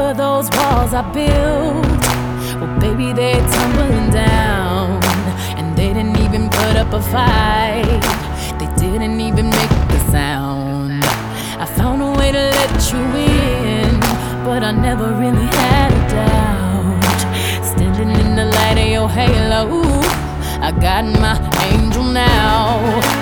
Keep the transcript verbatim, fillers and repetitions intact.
Remember those walls I built? Well, baby, they're tumbling down, and they didn't even put up a fight. They didn't even make the sound. I found a way to let you in, but I never really had a doubt. Standing in the light of your halo, I got my angel now.